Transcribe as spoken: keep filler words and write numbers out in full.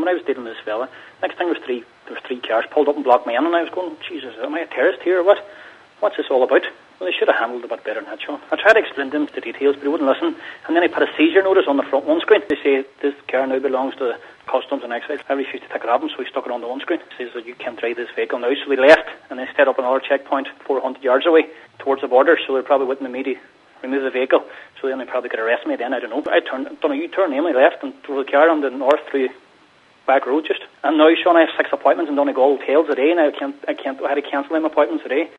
when I was dealing with this fella, next thing was three, there was three cars pulled up and blocked me in, and I was going, Jesus, am I a terrorist here or what? What's this all about? Well, they should have handled it a bit better than that, Sean. I tried to explain to him the details, but he wouldn't listen. And then he put a seizure notice on the front windscreen. They say, this car now belongs to Customs and Excise. I refused to take it off him, so he stuck it on the windscreen. He says that you can't drive this vehicle now. So we left, and then set up another checkpoint four hundred yards away towards the border, so they probably wouldn't immediately remove the vehicle. So then they probably could arrest me then, I don't know. But I turned, done a U-turn, and I left and drove the car on the north through back road just. And now, Sean, I have six appointments in Donegal hotels today, and I can't, I can't, I had to cancel them appointments today.